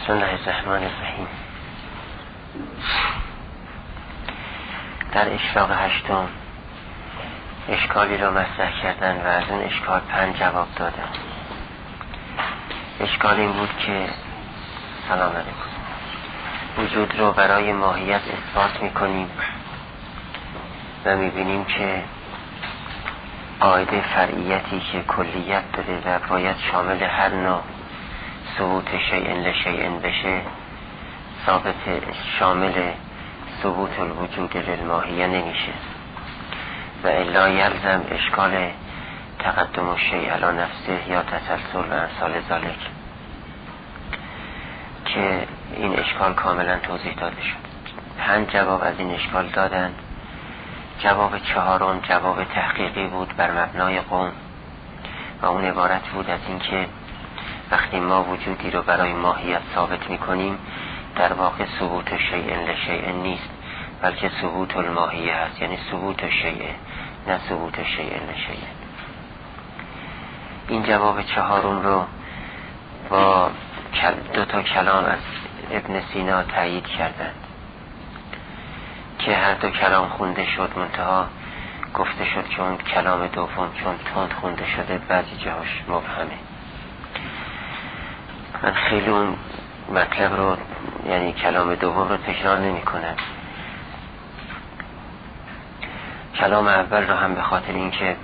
بسم الله الرحمن الرحیم. در اشراق هشتم اشکالی را مطرح کردن و از اون اشکال 5 جواب دادن. اشکال این بود که سلام علیکم، وجود رو برای ماهیت اثبات میکنیم و میبینیم که قاعده فرعیتی که کلیت داره و باید شامل هر نوع ثبوت شیء لشیء بشه، ثابت شامل ثبوت الوجود للماهیه نمیشه و الا یلزم اشکال تقدم الشیء علی نفسه یا تسلسل و امثال ذالک که این اشکال کاملا توضیح داده شد. 5 جواب از این اشکال دادن. جواب 4 جواب تحقیقی بود بر مبنای قوم و اون عبارت بود از این که وقتی ما وجودی رو برای ماهیت ثابت میکنیم در واقع ثبوت شیء لشیء نیست، بلکه ثبوت الماهیه هست، یعنی ثبوت شیء نه ثبوت شیء لشیء. این جواب 4 رو با 2 کلام از ابن سینا تایید کردند که هر 2 کلام خونده شد، منتها گفته شد که اون کلام دوم چون تند خونده شده بعضی جاهاش مبهمه. من خیلی اون مطلب رو، یعنی کلام دوم رو تکرار نمی کنم. کلام اول رو هم به خاطر اینکه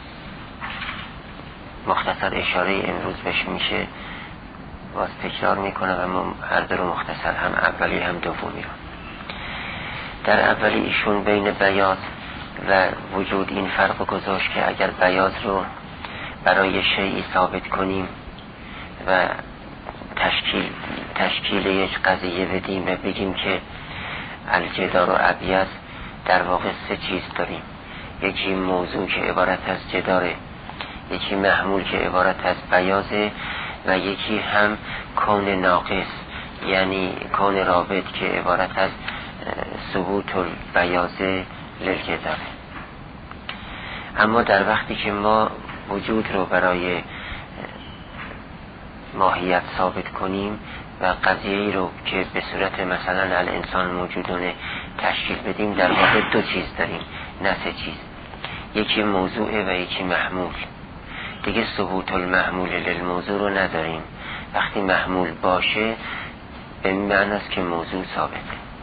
مختصر اشاره امروز بهش میشه باز تکرار میکنم و من هر دو رو مختصر، هم اولی هم دومی رو. در اولی ایشون بین بیاض و وجود این فرق گذاشت که اگر بیاض رو برای شیئی ثابت کنیم و تشکیل یک قضیه بدیم و بگیم که الجدار و ابیض، در واقع 3 چیز داریم. یکی موضوع که عبارت از جداره، یکی محمول که عبارت از بیاضه و یکی هم کون ناقص یعنی کون رابط که عبارت از ثبوت البیاضه للجداره. اما در وقتی که ما وجود رو برای ماهیت ثابت کنیم و قضیه‌ای رو که به صورت مثلا الانسان موجودونه تشکیل بدیم، در واقع 2 چیز داریم نه 3 چیز. یکی موضوعه و یکی محمول. دیگه ثبوت المحمول للموضوع رو نداریم. وقتی محمول باشه به این معنی است که موضوع ثابته.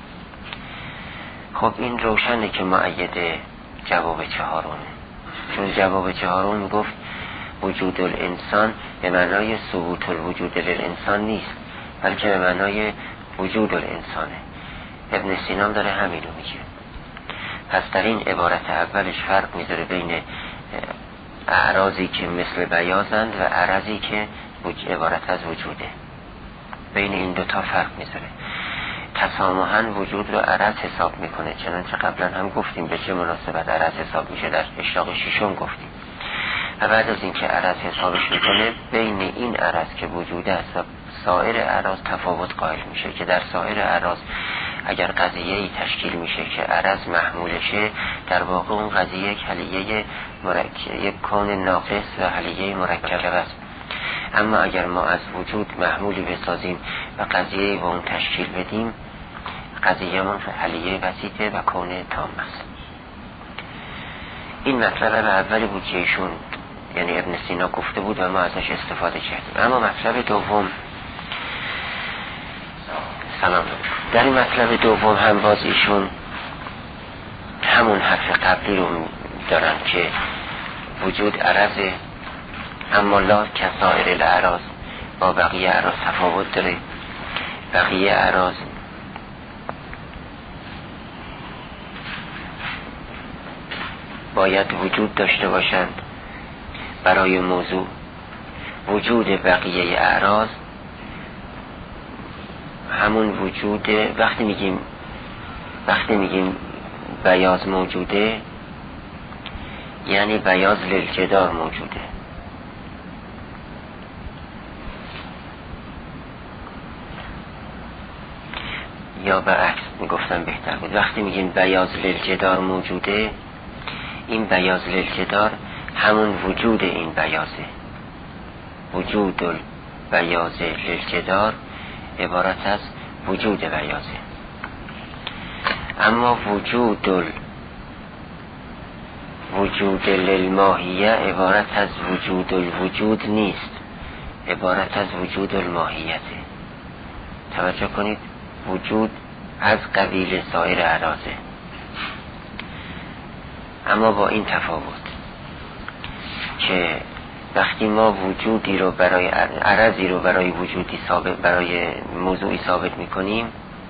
خب این روشنه که مؤید جواب 4، چون جواب 4 میگفت وجود الانسان به معنای ثبوت الوجود للانسان نیست، بلکه به معنای وجود الانسانه. ابن سینا داره همینو میگه. پس در این عبارت اولش فرق میذاره بین اعراضی که مثل بیاضند و اعراضی که عبارت از وجوده. بین این 2 فرق میذاره. تسامحاً وجود رو عرض حساب میکنه، چنانچه قبلا هم گفتیم به چه مناسبت عرض حساب میشه، در اشراق 6 گفتیم. و بعد از اینکه عرض حسابش میکنه بین این عرض که وجود است و سایر اعراض تفاوت قائل میشه که در سایر اعراض اگر قضیه‌ای تشکیل میشه که عرض محمولشه، در واقع اون قضیه یک حلیه یک کون ناقص و حلیه مرکبه است. اما اگر ما از وجود محمولی بسازیم و قضیه‌ای با اون تشکیل بدیم، قضیه من حلیه وسیطه و کون تام است. این مطلب اولی بود که ایشون یعنی ابن سینا گفته بود و ما ازش استفاده کردیم. اما مطلب دوم، سلام، در این مطلب دوم هم باز ایشون همون حرف قبلی رو دارن که وجود عرضه، اما لا کسائر الاعراض، با بقیه اعراض تفاوت داره. بقیه اعراض باید وجود داشته باشند برای موضوع. وجود بقیه اعراض همون وجود وقتی میگیم بیاض موجوده یعنی بیاض للجدار موجوده. یا برعکس میگفتم بهتر بود، وقتی میگیم بیاض للجدار موجوده، این بیاض للجدار همون وجود این بیاضه. وجود البیاض للجدار عبارت از وجود بیازه. اما وجود للماهیه عبارت از وجود الوجود نیست، عبارت از وجود الماهیته. توجه کنید، وجود از قبیل سایر اعراضه، اما با این تفاوت که وقتی ما وجودی رو برای عرضی رو برای وجودی ثابت، برای موضوعی ثابت میکنیم،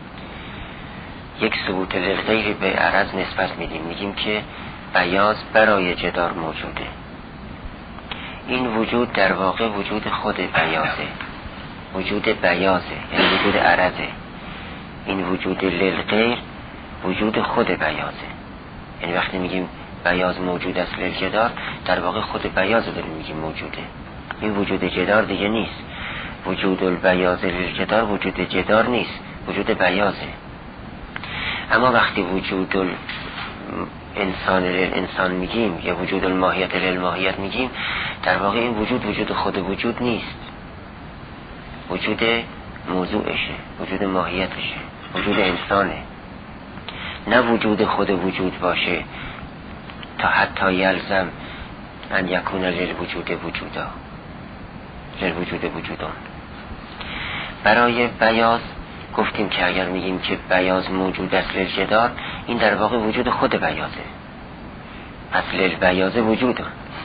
یک ثبوت للغیر به عرض نسبت میدیم، میگیم که بیاض برای جدار موجوده. این وجود در واقع وجود خود بیاضه، وجود بیاضه یعنی وجود عرضه. این وجود للغیر وجود خود بیاضه، یعنی وقتی میگیم بیاض موجود است للجدار، در واقع خود بیاض رو داریم میگیم موجوده. این وجود جدار دیگه نیست. وجود البیاض للجدار وجود جدار نیست، وجود بیاضه. اما وقتی وجود الانسان للانسان میگیم یا وجود الماهیت للماهیت میگیم، در واقع این وجود خود وجود نیست، وجود موضوعشه، وجود ماهیتشه، وجود انسانه. نه وجود خود وجود باشه تا حتی یلزم ان یکون للوجود وجودان. برای بیاض گفتیم که اگر میگیم که بیاض موجود است للجدار، این در واقع وجود خود بیاضه، پس للبیاض وجودان.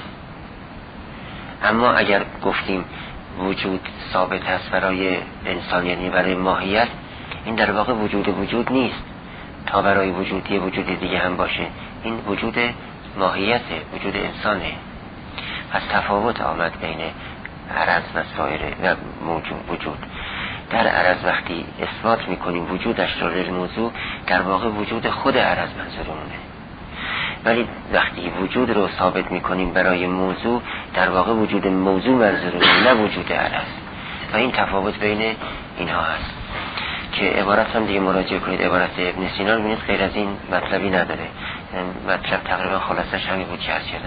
اما اگر گفتیم وجود ثابت است برای انسان یعنی برای ماهیت، این در واقع وجود نیست تا برای وجودی وجود دیگه هم باشه. این وجود ماهیته، وجود انسانه. پس تفاوت آمد بین عرض و سایر و وجود. در عرض وقتی اثبات میکنیم وجودش رو للموضوع، در واقع وجود خود عرض منظورمونه. ولی وقتی وجود رو ثابت میکنیم برای موضوع، در واقع وجود موضوع منظورمونه، نه وجود عرض. و این تفاوت بین اینها هست که عبارت هم دیگه مراجعه کنید. عبارت ابن سینا ببینید غیر از این مطلبی نداره. مطلب تقریبا خلاصش همین بود که عرض کردم.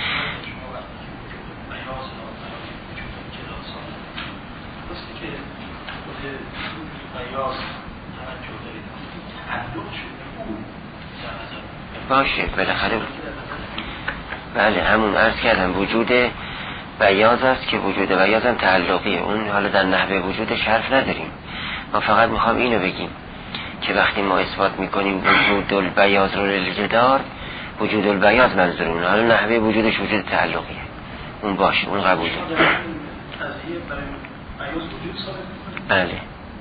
باشه بالاخره بله همون عرض کردم وجود بیاض است که وجود بیاض هم تعلقیه. اون حالا در نحوه وجودش حرف نداریم، ما فقط میخوام اینو بگیم که وقتی ما اثبات میکنیم وجود البیاض رو للجدار، وجود البیاض منظورمونه، حالا نحوه وجودش وجود تعلقیه. اون باشه، اون قبول داریم. بله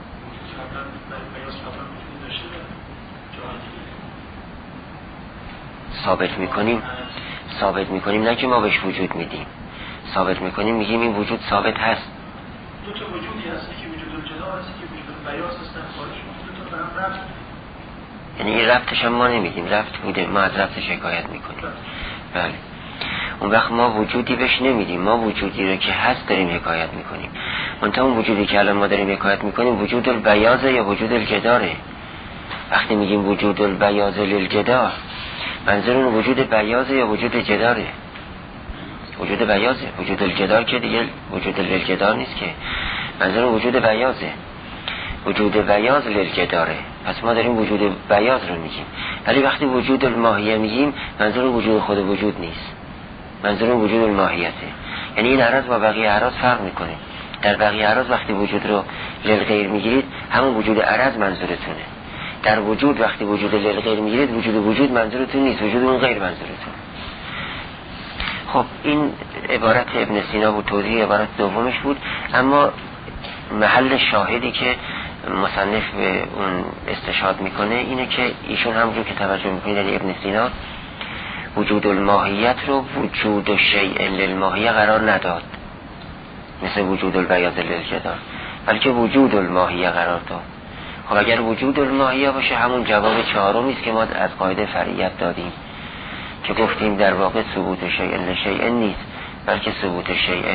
ثابت میکنیم نه که ما بهش وجود میدیم، ثابت میکنیم، میگیم این وجود ثابت هست. دو تا وجودی هست که وجود الجدار هست که وجود بیاض هست، در خارج دو تا به هم ربط. یعنی این ربطش هم ما نمیگیم، ربط بوده، ما از ربطش حکایت میکنیم. بله اون وقت ما وجودی بهش نمیدیم، ما وجودی رو که هست داریم حکایت میکنیم. منتها اون وجودی که الان ما داریم حکایت میکنیم وجود البیاضه یا وجود الجداره. وقتی میگیم وجود البیاض للجدار، منظور اون وجود بیاضه یا وجود جداره؟ وجود بیاضه. وجود الجدار که دیگه وجود للجدار نیست که، منظور وجود بیاضه. وجود بیاض للجداره، پس ما داریم وجود بیاض رو میگیم. ولی وقتی وجود الماهیه میگیم، منظور وجود خود وجود نیست، منظور وجود الماهیته. یعنی این عرض با بقیه اعراض فرق میکنه. در بقیه اعراض وقتی وجود رو للغیر میگیرید، همون وجود عرض منظورتونه. در وجود وقتی وجود للغیر میگیرید، وجود منظورتون نیست، وجود اون غیر منظورتون. خب این عبارت ابن سینا بود، توضیح عبارت دومش بود. اما محل شاهدی که مصنف به اون استشهاد میکنه اینه که ایشون همونجور که توجه میکنید در ابن سینا وجود الماهیت رو وجود شیء للماهیه قرار نداد مثل وجود البیاض للجدار، بلکه وجود الماهیه قرار داد. خب اگر وجود الماهیه باشه، همون جواب چهارمی است که ما از قاعده فرعیت دادیم که گفتیم در واقع ثبوت شیء لشیء نیست، بلکه ثبوت شیء.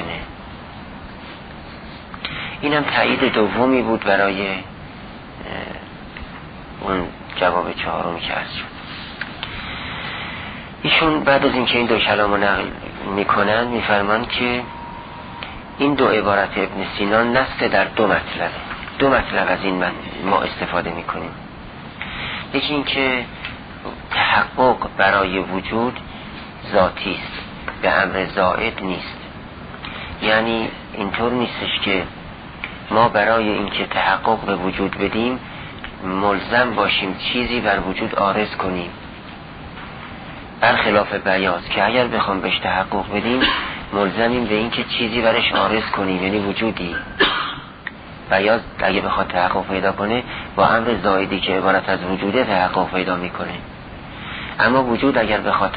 اینم تایید دومی بود برای اون جواب چهارمی که عرض شد. ایشون بعد از اینکه این دو کلامو نقل میکنن میفرمان که این دو عبارت ابن سینا نص در دو مطلبه. دو مطلب از این ما استفاده میکنیم. یکی این که تحقق برای وجود ذاتی است، به امر زائد نیست. یعنی اینطور نیستش که ما برای اینکه تحقق به وجود بدیم ملزم باشیم چیزی بر وجود عارض کنیم، برخلاف بیاض که اگر بخوام بهش تحقق بدیم ملزمیم به اینکه چیزی برش عارض کنیم، یعنی وجودی. بیاض اگه بخواد تحقق پیدا کنه با امر زائدی که عبارت از وجوده تحقق پیدا میکنه. اما وجود اگر بخواد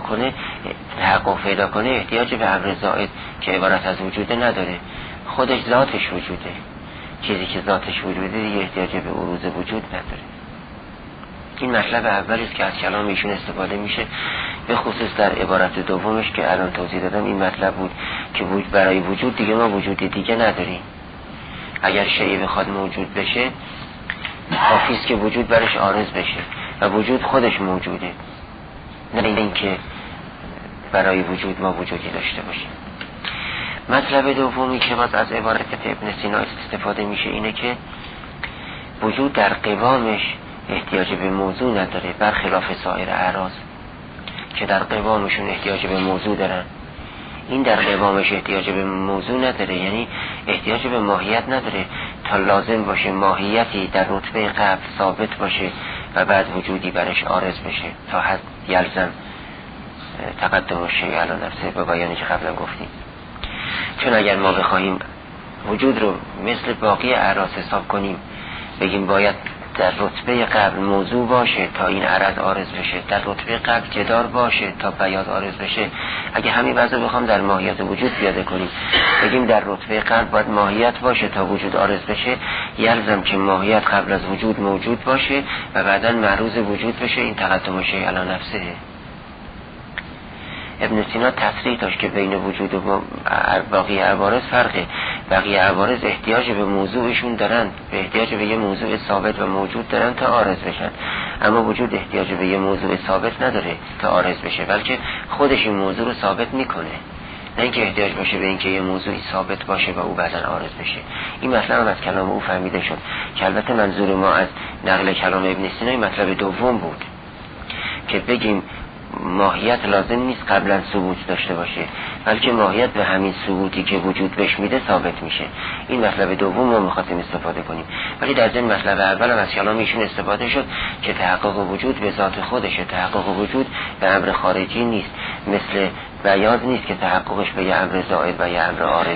تحقق پیدا کنه احتیاج به امر زائد که عبارت از وجوده نداره، خودش ذاتش وجوده. چیزی که ذاتش وجوده دیگه احتیاج به عروض وجود نداره. این مطلب اولی است که از کلام ایشون استفاده میشه، به خصوص در عبارت دومش که الان توضیح دادم. این مطلب بود که برای وجود دیگه ما وجود دیگه نداریم. اگر شیء بخواد موجود بشه کافی است که وجود برش عارض بشه و وجود خودش موجوده، نه اینکه برای وجود ما وجودی داشته باشیم. مطلب دومی که باز از عبارت ابن سینا استفاده میشه اینه که وجود در قوامش احتیاج به موضوع نداره، برخلاف سایر اعراض که در قوامشون احتیاج به موضوع دارن. این در قوامش احتیاج به موضوع نداره، یعنی احتیاج به ماهیت نداره تا لازم باشه ماهیتی در رتبه قبل ثابت باشه و بعد وجودی برش عارض بشه تا حد یلزم تقدم شیء علی نفسه، به بیانی که قبلا گفتیم. چون اگر ما بخواهیم وجود رو مثل باقی اعراض حساب کنیم، بگیم باید در رتبه قبل موضوع باشه تا این عرض عارض بشه، در رتبه قبل جدار باشه تا بیاض عارض بشه، اگه همین وضع بخوام در ماهیت وجود پیاده کنیم، بگیم در رتبه قبل باید ماهیت باشه تا وجود عارض بشه، یلزم که ماهیت قبل از وجود موجود باشه و بعداً معروض وجود بشه. این تقدم شیء علی نفسه. ابن سینا تصریح داشت که بین وجود و باقی عوارض فرقه. بقیه عوارض احتیاج به موضوعشون دارن، به احتیاج به یه موضوع ثابت و موجود دارن تا عارض بشن، اما وجود احتیاج به یه موضوع ثابت نداره تا عارض بشه، بلکه خودش این موضوع رو ثابت میکنه، نه اینکه احتیاج باشه به اینکه یه موضوعی ثابت باشه و او بعداً عارض بشه. این مطلب از کلام او فهمیده شد که البته منظور ما از نقل کلام ابن سینا مطلب دوم بود که بگیم ماهیت لازم نیست قبلا ثبوت داشته باشه، بلکه ماهیت به همین ثبوتی که وجود بهش میده ثابت میشه. این مطلب دوم ما می‌خواستیم استفاده کنیم، ولی در ضمن مطلب اول هم از کلام ایشون استفاده شد که تحقق وجود به ذات خودشه، تحقق وجود به امر خارجی نیست، مثل بیاض نیست که تحققش به یه امر زائد و یه امر عارضه.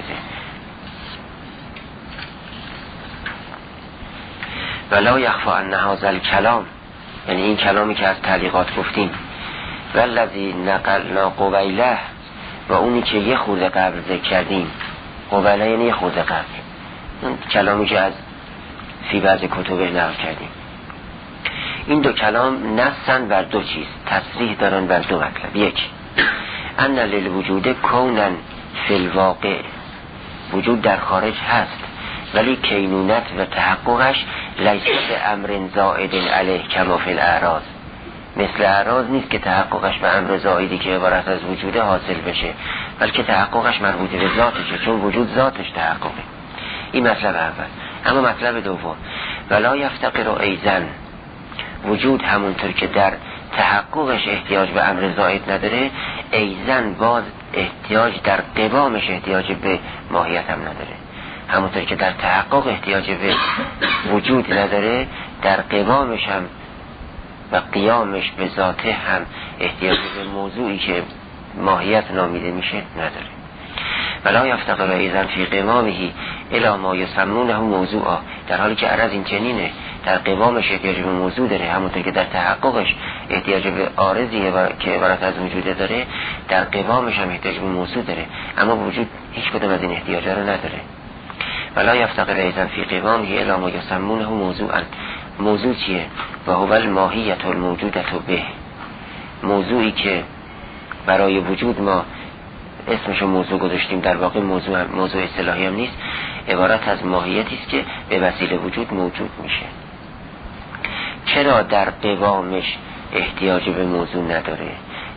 ولا یخفی ان هذا الکلام، یعنی این کلامی که از تعلیقات گفتیم، والذی نقلنا قبیله، و اونی که یه خورده قبل ذکر کردیم، قبیله یعنی یه خورده قبل، اون کلامی که از فی بعض کتبه نقل کردیم. این دو کلام نصن بر دو چیز، تصریح دارن بر دو مطلب. یک، ان للوجود کونن فی الواقع، وجود در خارج هست ولی کینونت و تحققش لیس امر زائد علیه کما فی الاعراض، مثل اعراض نیست که تحققش به امر زائدی که عبارت از وجوده حاصل بشه، بلکه تحققش مربوط به ذاتشه، چون وجود ذاتش تحققه. این مطلب اول. اما مطلب دوم، ولا یفتقر ایضا، وجود همونطور که در تحققش احتیاج به امر زائد نداره، ایضا باز احتیاج در قوامش احتیاج به ماهیت هم نداره. همونطور که در تحقق احتیاج به وجود نداره، در قوامش هم و قیامش به ذاته هم احتیاج به موضوعی که ماهیت نامیده میشه نداره. ولا یفتقر ایضا فی قوامه الی ما یسمونه موضوعا، در حالی که عرض این چنینه، در قوامش احتیاج به موضوع داره، همونطور که در تحققش احتیاج به عارضیه که عبارت از وجوده داره، در قوامش هم احتیاج به موضوع داره، اما وجود هیچ کدوم از این احتیاجا رو نداره. ولا یفتقر ایضا فی قوامه الی ما یسمونه موضوعا، موضوع چیه؟ و هو الماهیت الموجودت به، موضوعی که برای وجود ما اسمشو موضوع گذاشتیم، در واقع موضوع اصطلاحی هم نیست، عبارت از ماهیتی است که به وسیله وجود موجود میشه. چرا در قوامش احتیاج به موضوع نداره؟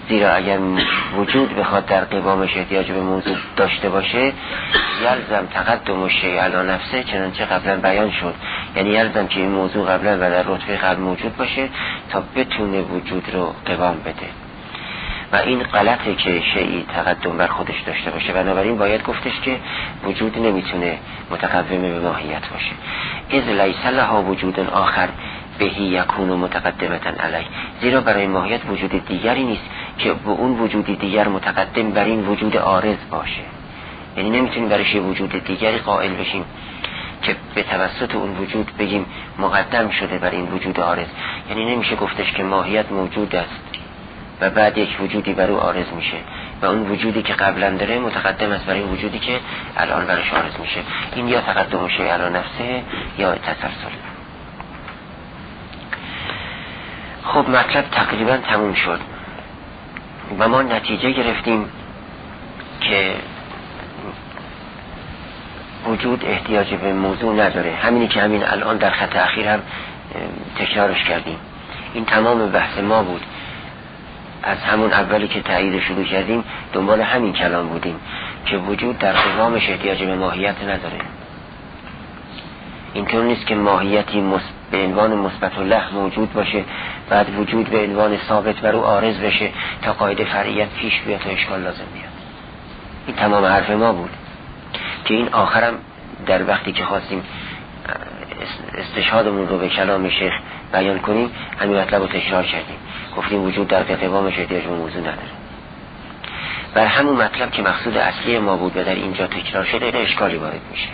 زیرا اگر وجود بخواد در قوامش احتیاج به موضوع داشته باشه یلزم تقدم الشیء علی نفسه، چنانچه قبلا بیان شد، یعنی یلزم که این موضوع قبلا و در رتبه قبل موجود باشه تا بتونه وجود رو قوام بده و این غلطه که شیئی تقدم بر خودش داشته باشه. بنابراین باید گفتش که وجود نمیتونه متقوم به ماهیت باشه. اذ لیس لها وجود آخر بهی یکون متقدمتا علیه، زیرا برای ماهیت وجود دیگری نیست که به اون وجود دیگر متقدم بر این وجود عارض باشه. یعنی نمیتونیم برایش وجود دیگری قائل بشیم که به توسط اون وجود بگیم مقدم شده بر این وجود عارض. یعنی نمیشه گفتش که ماهیت موجود است و بعد یک وجودی بر او عارض میشه و اون وجودی که قبلا داره متقدم است برای این وجودی که الان برش عارض میشه. این یا تقدم شیء علی نفسه یا تسلسل. خب مطلب تقریبا تموم شد و ما نتیجه گرفتیم که وجود احتیاج به موضوع نداره. همینی که همین الان در خط اخیر هم تکرارش کردیم. این تمام بحث ما بود. از همون اولی که تایید شروع کردیم دنبال همین کلام بودیم که وجود در قوامش احتیاج به ماهیت نداره. اینطور نیست که ماهیتی به عنوان مثبت له موجود باشه بعد وجود به عنوان ثابت بر او عارض بشه تا قاعده فرعیت پیش بیاد تا اشکال لازم بیاد. این تمام حرف ما بود که این آخرم در وقتی که خواستیم استشهادمون رو به کلام شیخ بیان کنیم همین مطلب رو تکرار کردیم. گفتیم وجود در قوامش احتیاج به موضوع نداره. بر همون مطلب که مقصود اصلی ما بود و در اینجا تکرار شده اشکالی وارد میشه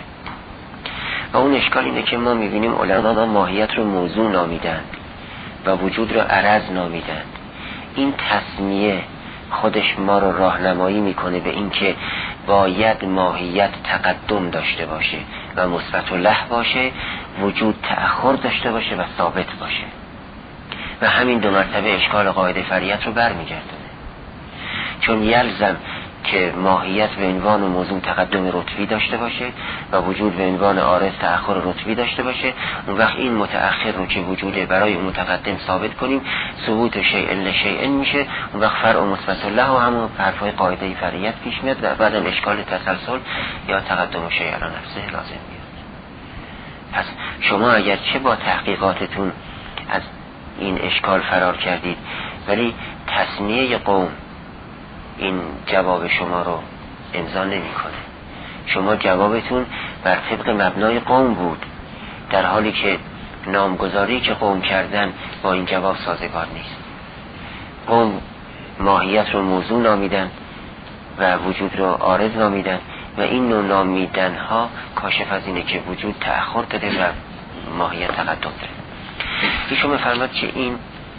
و اون اشکال اینه که ما میبینیم علما ماهیت رو موضوع نامیدند و وجود رو عرض نامیدند. این تسمیه خودش ما رو راهنمایی میکنه به این که باید ماهیت تقدم داشته باشه و مثبت له باشه، وجود تأخر داشته باشه و ثابت باشه و همین دو مرتبه اشکال قاعده فرعیت رو برمیگردونه. چون یلزم که ماهیت به عنوان موضوع تقدم رتبی داشته باشه و وجود به عنوان عارض تأخر رتبی داشته باشه. اون وقت این متأخر رو که وجوده برای اون متقدم ثابت کنیم ثبوت شیء لشیء میشه. اون وقت فرع و مثبت له و همون حرفای قاعده فرعیت پیش میاد و بعدم اشکال تسلسل یا تقدم شیء علی نفسه لازم میاد. پس شما اگر چه با تحقیقاتتون از این اشکال فرار کردید ولی تسمیه قوم این جواب شما رو امضا نمی‌کنه. شما جوابتون بر طبق مبنای قوم بود در حالی که نامگذاری که قوم کردن با این جواب سازگار نیست. قوم ماهیت رو موضوع نامیدن و وجود رو عارض نامیدن و این نوع نامیدن ها کاشف از اینه که وجود تأخر داده و ماهیت تقدم داره. ایشون می‌فرماد که این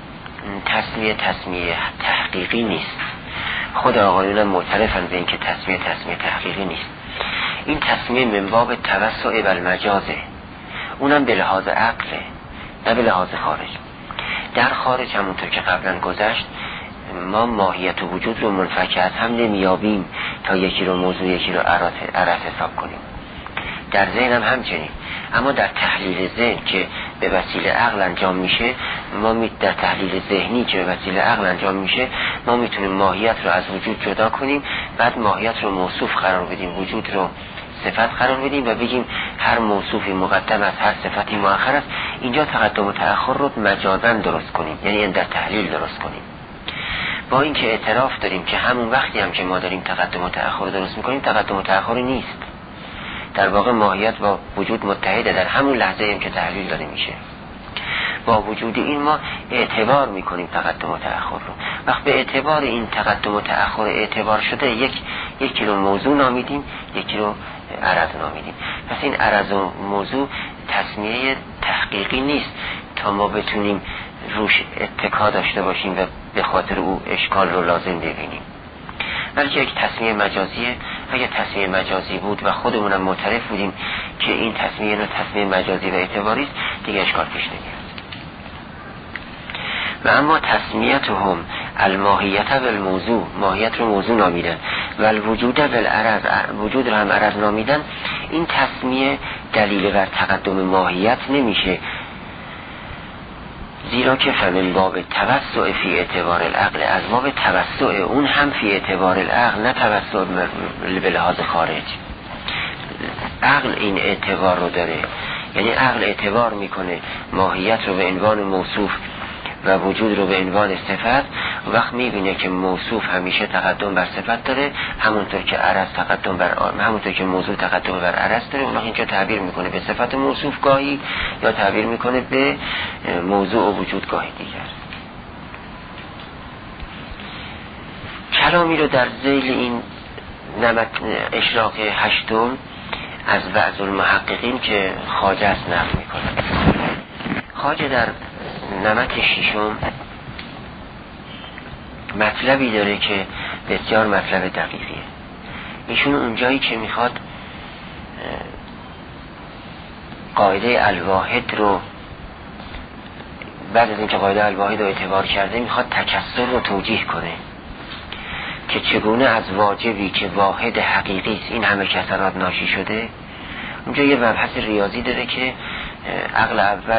تسمیه تحقیقی نیست. خود آقایون معترفن به این که تسمیه تحقیقی نیست. این تسمیه من باب توسع بالمجازه، اونم به لحاظ عقله نه به لحاظ خارج. در خارج همونطور که قبلا گذشت ما ماهیت و وجود رو منفک از هم نمیابیم تا یکی رو موضوع یکی رو عرض حساب کنیم. در ذهن هم همچنین. اما در تحلیل ذهن که به وسیله عقل انجام میشه در تحلیل ذهنی که به وسیله عقل انجام میشه ما میتونیم ماهیت رو از وجود جدا کنیم، بعد ماهیت رو موصوف قرار بدیم، وجود رو صفت قرار بدیم و بگیم هر موصوفی مقدم از هر صفتی مؤخر است. اینجا تقدم و تأخر رو مجازاً درست کنیم، یعنی در تحلیل درست کنیم. با اینکه اعتراف داریم که همون وقتی هم که ما داریم تقدم و تأخر درست میکنیم تقدم و تأخری نیست. در واقع ماهیت با وجود متحده در همون لحظه هم که تحلیل داده میشه. با وجود این ما اعتبار میکنیم تقدم و تأخر رو. وقت به اعتبار این تقدم و تأخر اعتبار شده یکی رو موضوع نامیدیم، یکی رو عرض نامیدیم. پس این عرض و موضوع تسمیه تحقیقی نیست تا ما بتونیم روش اتکا داشته باشیم و به خاطر او اشکال رو لازم ببینیم. بلکه یک تسمیه مجازیه. اگه تسمیه مجازی بود و خودمونم معترف بودیم که این تسمیه مجازی و اعتباری است دیگه اشکال پیش نمیاد. و اما تسمیتهم الماهیت و الموضوع، ماهیت رو موضوع نامیدن و الوجود و العرض، وجود رو هم عرض نامیدن، این تسمیه دلیل بر تقدم ماهیت نمیشه. زیرا که فمن باب توسع فی اعتبار العقل، از باب توسع اون هم فی اعتبار العقل، نه توسع به لحاظ خارج. عقل این اعتبار رو داره، یعنی عقل اعتبار میکنه ماهیت رو به عنوان موصوف و وجود رو به عنوان صفت. وقت میبینه که موصوف همیشه تقدم بر صفت داره، همونطور که عرض تقدم بر همونطور که موضوع تقدم بر عرض داره. اون وقت اینجا تعبیر میکنه به صفت موصوف گاهی، یا تعبیر میکنه به موضوع و وجود گاهی دیگر. کلامی رو در ذیل این اشراق هشتم از بعض المحققین که خواجه است نقل میکنه. خواجه در نمط ششم مطلبی داره که بسیار مطلب دقیقیه. ایشون اونجایی که میخواد قاعده الواحد رو، بعد از اینکه قاعده الواحد رو اعتبار کرده، میخواد تکسر رو توجیه کنه که چگونه از واجبی که واحد حقیقی است این همه کسرات ناشی شده. اونجا یه مبحث ریاضی داره که عقل اول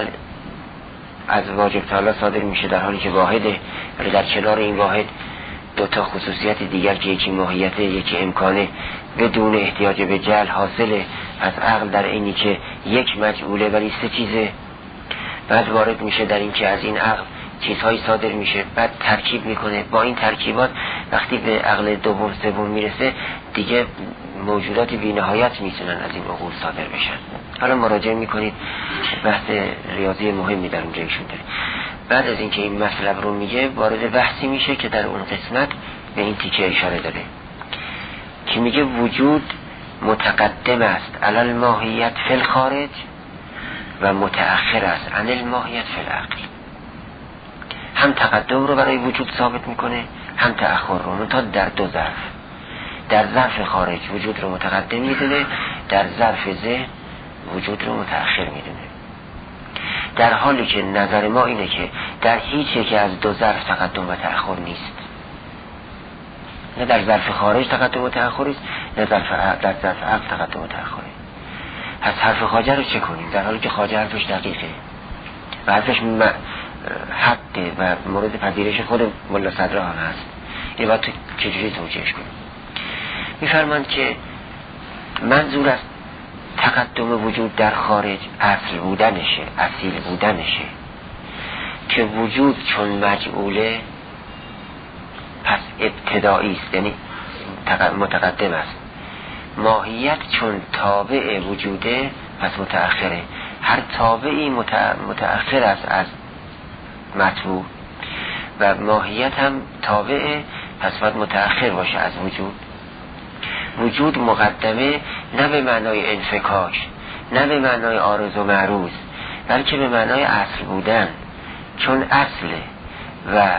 از واجب تعالی صادر میشه در حالی که واحده، ولی در کنار این واحد دو تا خصوصیت دیگر که یکی ماهیته یکی امکانه بدون احتیاج به جهل حاصله از عقل، در اینی که یک مجعوله ولی سه چیزه. بعد وارد میشه در این که از این عقل چیزهایی صادر میشه، بعد ترکیب میکنه. با این ترکیبات وقتی به عقل دوم سوم میرسه دیگه موجودات بی نهایت میتونن از این عقول صادر بشن. حالا مراجعه میکنید، بحث ریاضی مهمی در اونجا ایشون داره. بعد از اینکه این مطلب رو میگه وارد بحثی میشه که در اون قسمت به این تیکه اشاره داره که میگه وجود متقدم است علی الماهیت فی الخارج و متأخر است عن الماهیت فی العقل. هم تقدم رو برای وجود ثابت میکنه، هم تأخر رو، منتها در دو ظرف. در ظرف خارج وجود رو متقدم میدونه، در ظرف ذهن وجود رو متأخر میدونه. در حالی که نظر ما اینه که در هیچ یک از دو ظرف تقدم و تأخر نیست. نه در ظرف خارج تقدم و تأخر است، نه در ظرف عقل تقدم و تأخره. پس حرف خواجه رو چه کنیم در حالی که خواجه حرفش دقیقه و حرفش حقه و مورد پذیرش خود ملا صدرا هم هست؟ این باید چجوری توجیهش کنیم؟ میفرماند که منظور از تقدم وجود در خارج اصل بودنشه، اصیل بودنشه، که وجود چون مجعوله پس ابتدایی است، یعنی متقدم است. ماهیت چون تابع وجوده پس متأخره. هر تابعی متأخر است از مطبوع و ماهیت هم تابعه، پس باید متأخر باشه از وجود. وجود مقدمه نه به معنای انفکاک، نه به معنای عارض و معروض، بلکه به معنای اصل بودن، چون اصله و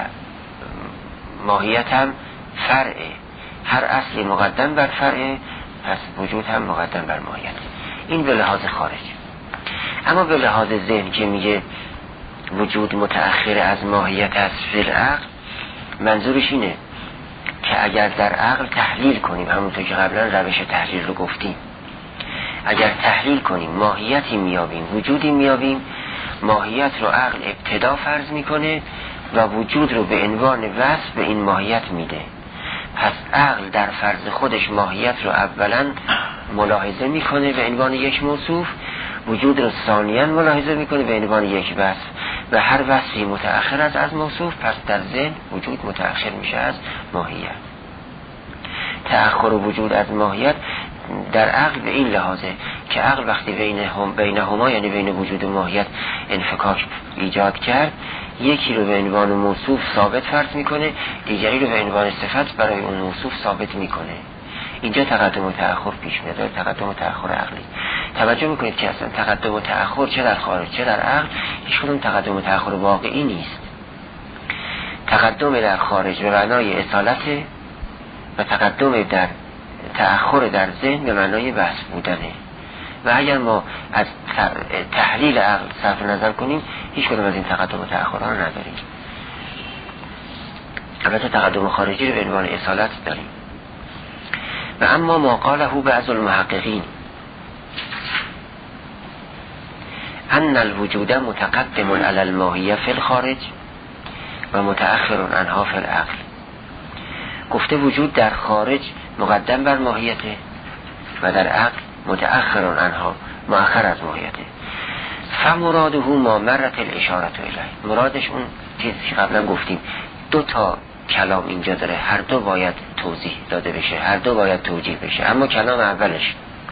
ماهیت هم فرعه. هر اصلی مقدم بر فرعه، پس وجود هم مقدم بر ماهیت. این به لحاظ خارج. اما به لحاظ ذهن که میگه وجود متأخر از ماهیت از فی العقل، منظورش اینه که اگر در عقل تحلیل کنیم، همونطور که قبلا روش تحلیل رو گفتیم، اگر تحلیل کنیم ماهیتی میابیم، وجودی میابیم، ماهیت رو عقل ابتدا فرض میکنه و وجود رو به عنوان وصف به این ماهیت میده. پس عقل در فرض خودش ماهیت رو اولا ملاحظه میکنه به عنوان یک موصوف، وجود رو ثانیاً ملاحظه میکنه به عنوان یک وصف و هر وصفی متأخر از موصوف، پس در ذهن وجود متأخر میشه از ماهیت. تأخر وجود از ماهیت در عقل به این لحاظه که عقل وقتی بینهما یعنی بین وجود و ماهیت انفکاک ایجاد کرد، یکی رو به عنوان موصوف ثابت فرض میکنه، دیگری رو به عنوان صفت برای اون موصوف ثابت میکنه. اینجا تقدم و تأخر پیش میاد، تقدم و تأخر عقلی. توجه میکنید که اصلا تقدم و تأخر چه در خارج چه در عقل هیچ کدوم تقدم و تأخر واقعی نیست. تقدم در خارج به معنای اصالت و تقدم در تأخر در ذهن به معنای بحث بودنه. و اگر ما از تحلیل عقل صرف نظر کنیم هیچ کدوم از این تقدم و تأخرها رو نداریم. البته تقدم خارجی رو به عنوان اصالت داریم. و اما ما قاله بعض المحققین، ان الوجود متقدم علی الماهیه فی الخارج و متأخر عنها فی العقل. گفته وجود در خارج مقدم بر ماهیته و در عقل متأخر عنها، مؤخر از ماهیته. فمراده ما مرت الاشاره الیه، مرادش اون چیزی که قبلا گفتیم، دو تا کلام اینجا داره، هر دو باید توضیح داده بشه، هر دو باید توجیه بشه. اما کلام اولش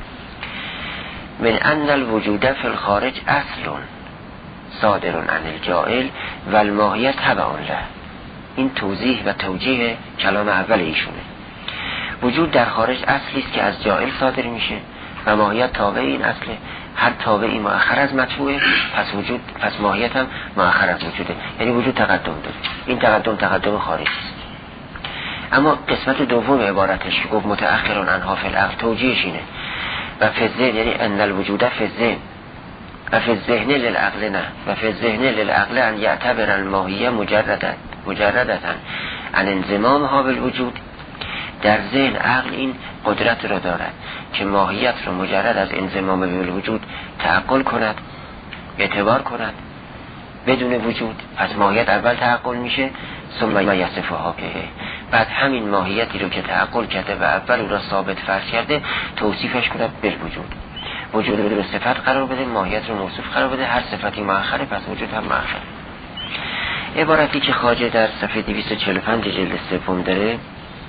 من ان الوجود فی الخارج اصل صادر عن الجاهل و الماهیت تبع له. این توضیح و توجیه کلام اول ایشونه. وجود در خارج اصلی است که از جاهل صادر میشه و ماهیت تابع این اصله. هر تابعی مؤخر از مطبوعه، پس ماهیت هم مؤخر از وجوده. یعنی وجود تقدم داره. این تقدم خارجی است. اما قسمت دوم عبارتش که گفت متأخر عنها فی العقل، توجیهش اینه و فی الذهن، یعنی ان الوجود فی الذهن و فی الذهن للعقل، نه و فی الذهن للعقل ان یعتبر الماهیه مجردتا عن انضمامها بالوجود. در ذهن عقل این قدرت را دارد که ماهیت را مجرد از انضمام بالوجود تعقل کند، اعتبار کند بدون وجود. پس ماهیت اول تعقل میشه، ثم یصفها به، بعد همین ماهیتی رو که تعقل کرده و اول او را ثابت فرض کرده توصیفش کند بالوجود. وجود رو صفت قرار بده، ماهیت رو موصوف قرار بده. هر صفتی مؤخره پس وجود هم مؤخر. عبارتی که خواجه در صفحه 245 جلد سوم داره،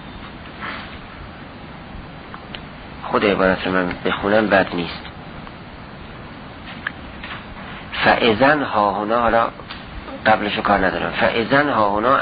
خود عبارت رو من بخونم بد نیست. فاذن ها هنا، حالا قبلشو کار ندارم، فاذن ها هنا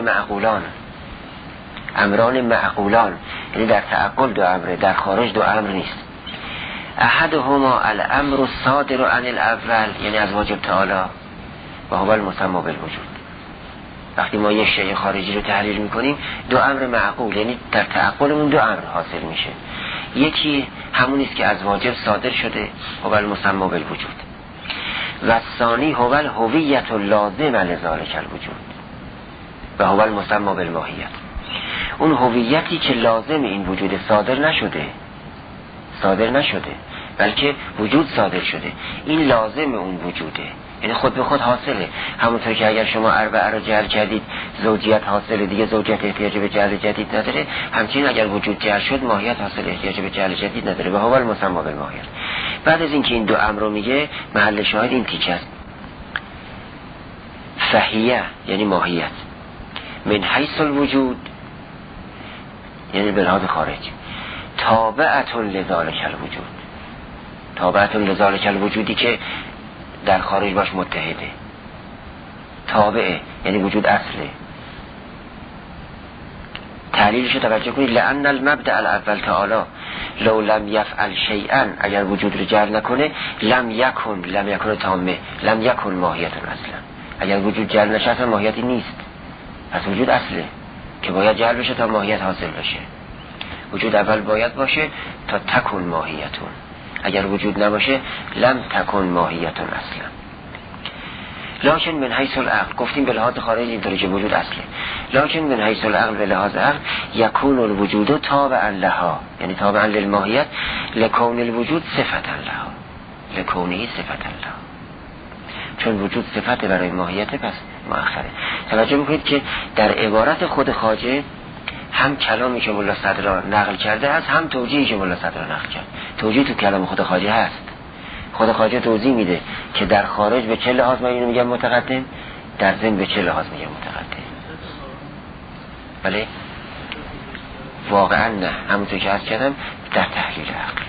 امران معقولان، یعنی در تعقل دو امره، در خارج دو امر نیست. احدهما الامر الصادر عن الاول، یعنی از واجب تعالی، و هو المسمى بالوجود. وقتی ما یه شیء خارجی رو تحلیل میکنیم، دو امر معقول، یعنی در تعقلمون دو امر حاصل میشه. یکی همون است که از واجب صادر شده، هو المسمى بالوجود، و ثانی هو الهویت اللازم لذلک الوجود و هو المسمى بالماهیت. اون هویتی که لازم این وجود صادر نشده بلکه وجود صادر شده، این لازم اون وجوده، یعنی خود به خود حاصله. همونطور که اگر شما اربعه رو جعل کردید زوجیت حاصله، دیگه زوجیت احتیاج به جعل جدید نداره. همچنین اگر وجود جعل شد ماهیت حاصل احتیاج به جعل جدید نداره و هو المسمى بالماهیت. بعد از اینکه این دو امر رو میگه، محل شاهد این تیکه است. فهیه یعنی ماهیت، من حیث الوجود یعنی به لحاظ خارج، تابعتون لذالک الوجود، تابعتون لذالک الوجودی که در خارج باش متحده، تابعه یعنی وجود اصله. تحلیلش رو توجه کنید. لأن المبدأ الاول تعالی لو لم یفعل شیئا، اگر وجود رو جعل نکنه، لم یکن تامه، لم یکن ماهیت اصلا. اگر وجود جعل نشه اصلا ماهیتی نیست. پس وجود اصله که باید جعل بشه تا ماهیت حاصل بشه. وجود اول باید باشه تا تکن ماهیتون. اگر وجود نباشه لم تکن ماهیتون اصلا. لکن من حیث العقل، گفتیم به لحاظ خارجی اینطوری که وجود اصله، لکن من حیث العقل به لحاظ عقل یکون الوجود تابعا لها، یعنی تابعا للماهیت، لکون الوجود صفتا لها، لکونه صفتا لها، چون وجود صفت برای ماهیت پس مؤخره. توجه میکنید که در عبارت خود خواجه هم کلامی که ملا صدر نقل کرده هست، هم توجیهی که ملا صدر نقل کرد. توجیه تو کلام خود خواجه هست. خود خواجه توضیح میده که در خارج به چه لحاظ من اینو میگم متقدم، در ذهن به چه لحاظ میگم متقدم. بله واقعا نه، همونطور که عرض کردم در تحلیل عقل.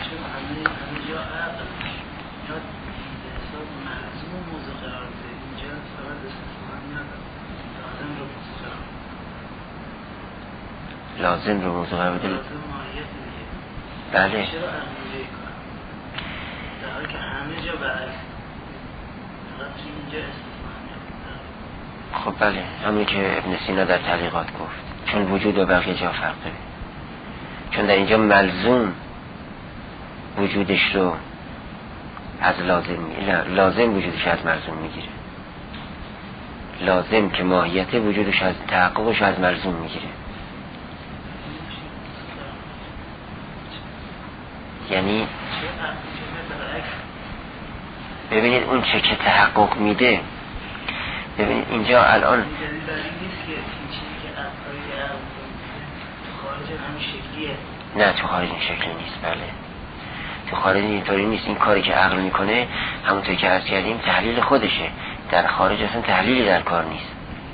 لازم رو موضوع قرار بده. بله خب بله، همین که ابن سینا در تعلیقات گفت، چون وجود و بقیه جا فرق داره، چون در اینجا ملزوم وجودش رو از لازم وجودش از ملزوم میگیره، لازم که ماهیت وجودش از تحققش از ملزوم میگیره. یعنی ببینید اون چه که تحقق میده. ببینید اینجا الان نه تو خارج این شکلی نیست. بله تو خارج اینطوری نیست. این کاری که عقل میکنه همونطور که عرض کردیم تحلیل خودشه. در خارج اصلا تحلیلی در کار نیست.